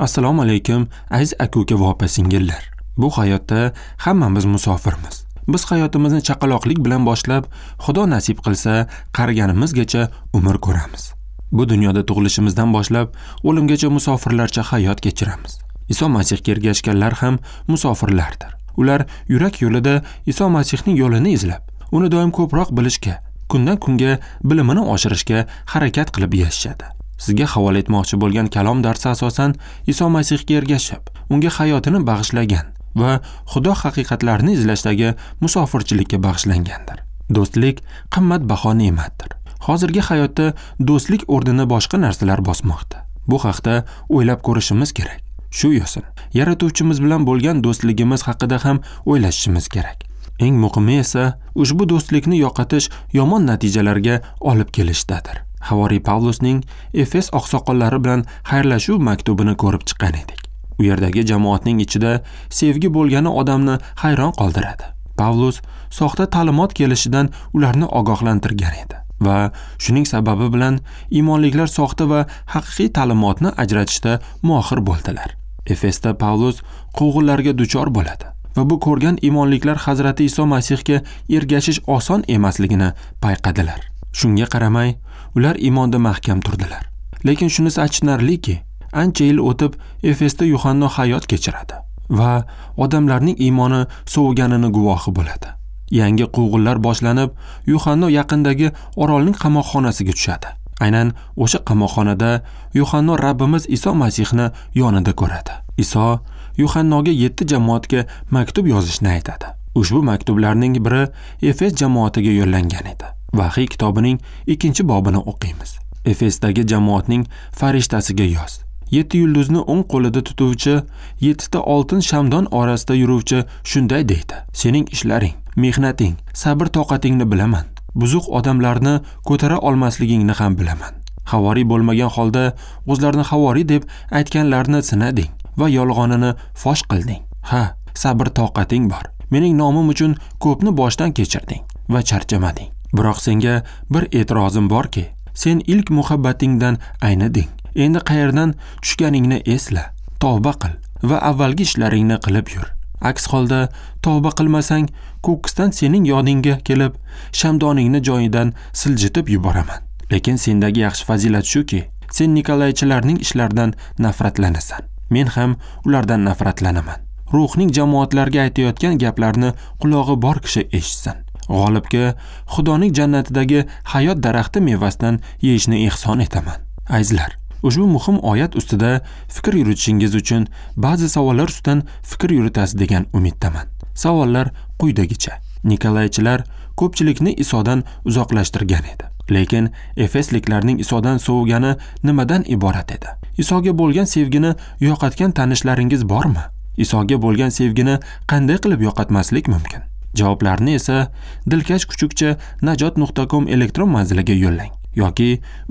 Assalomu alaykum aziz aka-uka va opa-singillar. Bu hayotda hammamiz musofirmiz. Biz hayotimizni chaqaloqlik bilan boshlab, Xudo nasib qilsa, qariganimizgacha umr ko'ramiz. Bu dunyoda tug'ilishimizdan boshlab, o'limgacha musofirlarcha hayot kechiramiz. Iso Masihga ergashganlar ham musofirlardir. Ular yurak yo'lida Iso Masihning yo'lini izlab, uni doim ko'proq bilishga, kundan kunga bilimini oshirishga harakat qilib yashashadi. Sizga havola etmoqchi bo'lgan kalom darsi asosan Iso Masihga ergashib, unga hayotini bag'ishlagan va Xudo haqiqatlarini izlashdagi musofirchilikka bag'ishlangandir. Do'stlik qimmatbaho ne'matdir. Hozirgi hayotda do'stlik o'rnini boshqa narsalar bosmoqda. Bu haqda o'ylab ko'rishimiz kerak. Shu yo'sin, Yaratuvchimiz bilan bo'lgan do'stligimiz haqida ham o'ylashimiz kerak. Eng muhimi esa ushbu do'stlikni yo'qotish yomon natijalarga olib kelishdadir. Havoriy Pavlusning Efes oqsoqollari bilan xayrlashuv maktubini ko'rib chiqqan edik. U yerdagi jamoatning ichida sevgi bo'lgani odamni hayron qoldiradi. Pavlus soxta ta'limot kelishidan ularni ogohlantirgan edi va shuning sababi bilan iymonliklar soxta va haqiqiy ta'limotni ajratishda mohir bo'ldilar. Efesda Pavlus quvg'inlarga duchor bo'ladi va bu ko'rgan iymonliklar Hazrati Iso Masihga ergashish oson emasligini payqadilar. Shunga qaramay, ular iymonda mahkam turdilar. Lekin shunisi achinarliki, ancha yil o'tib Efesda Yuhanna hayot kechiradi va odamlarning iymoni soviganini guvohi bo'ladi. Yangi quvg'inlar boshlanib, Yuhanna yaqindagi orolning qamoqxonasiga tushadi. Aynan o'sha qamoqxonada Yuhanna Rabbimiz Iso Masihni yonida ko'radi. Iso Yuhannaga 7 jamoatga maktub yozishni aytadi. Ushbu maktublarning biri Efes jamoatiga yo'llangan edi. Vahiy kitobining 2-bobini o'qiymiz. Efesdagi jamoatning farishtasiga yoz. 7 yulduzni o'ng qo'lida tutuvchi, 7 ta oltin shamdon orasida yuruvchi shunday deydi: Sening ishlaring, mehnating, sabr-toqatingni bilaman. Buzuq odamlarni ko'tara olmasligingni ham bilaman. Havoriy bo'lmagan holda o'zlarini havoriy deb aytganlarni sinading va yolg'onini fosh qilding. Ha, sabr-toqating bor. Mening nomim uchun ko'pni boshdan kechirding va charchamading. Biroq senga bir e'tirozim borki, sen ilk muhabbatingdan ayniding. Endi qayerdan tushganingni esla, tavba qil va avvalgi ishlaringni qilib yur. Aks holda tavba qilmasang, ko'ksdan sening yodingga kelib, shamdoningni joyidan siljitib yuboraman. Lekin sendagi yaxshi fazilat shuki, sen Nikolaychilarning ishlaridan nafratlanasan. Men ham ulardan nafratlanaman. Ruhning jamoatlarga aytayotgan gaplarni qulog'i bor kishi eshitsin. G'olibga Xudoning jannatidagi hayot daraxti mevasidan yeyishni ehson etaman. Azizlar, ushbu muhim oyat ustida fikr yuritishingiz uchun ba'zi savollar ustidan fikr yuritasiz degan umiddaman. Savollar quyidagicha. Nikolaychilar ko'pchilikni Isodan uzoqlashtirgan edi. Lekin Efesliklarning Isodan sovugani nimadan iborat edi? Isoga bo'lgan sevgini yo'qotgan tanishlaringiz bormi? Isoga bo'lgan sevgini qanday qilib yo'qotmaslik mumkin? Javoblarni esa dilkash kuchukcha najot.com elektron manziliga yo'llang yoki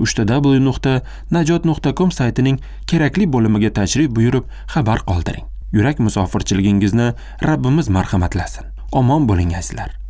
www.najot.com saytining kerakli bo'limiga tashrif buyurib xabar qoldiring. Yurak musofirchiligingizni Rabbimiz marhamatlasin. Omon bo'ling azizlar.